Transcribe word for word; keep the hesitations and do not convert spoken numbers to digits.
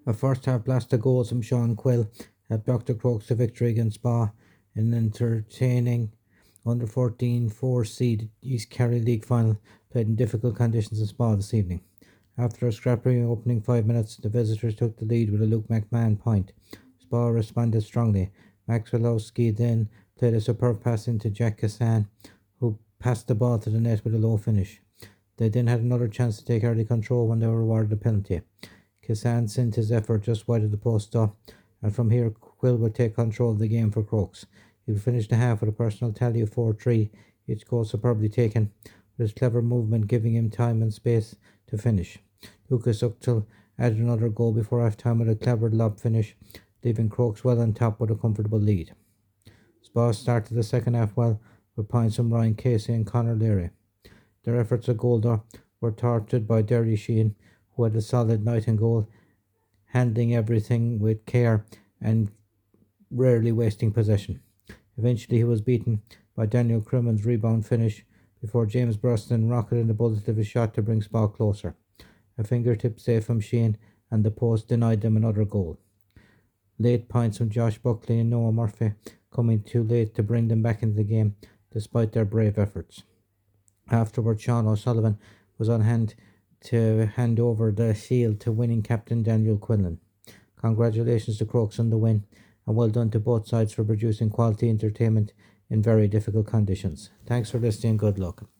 A first half blast of goals from Sean Quill helped Doctor Crokes to victory against Spa in an entertaining under fourteen four seed East Kerry League final played in difficult conditions in Spa this evening. After a scrappy opening five minutes, the visitors took the lead with a Luke McMahon point. Spa responded strongly. Max Walowski then played a superb pass into Jack Kassan, who passed the ball to the net with a low finish. They then had another chance to take early control when they were awarded a penalty. Kassan sent his effort just wide of the post up, and from here Quill would take control of the game for Crokes. He would finish the half with a personal tally of four three, each goal superbly taken, with his clever movement giving him time and space to finish. Lucas Uchtel added another goal before half-time with a clever lob finish, leaving Crokes well on top with a comfortable lead. Spa started the second half well, with points from Ryan Casey and Conor Leary. Their efforts at goal though were thwarted by Derry Sheehan, who had a solid night in goal, handling everything with care and rarely wasting possession. Eventually he was beaten by Daniel Crimmon's rebound finish before James Bruston rocketed the bullet of his shot to bring Spa closer. A fingertip save from Sheehan and the post denied them another goal. Late points from Josh Buckley and Noah Murphy coming too late to bring them back into the game despite their brave efforts. Afterwards, Sean O'Sullivan was on hand to hand over the shield to winning captain Daniel Quinlan. Congratulations to Crokes on the win, and well done to both sides for producing quality entertainment in very difficult conditions. Thanks for listening. Good luck.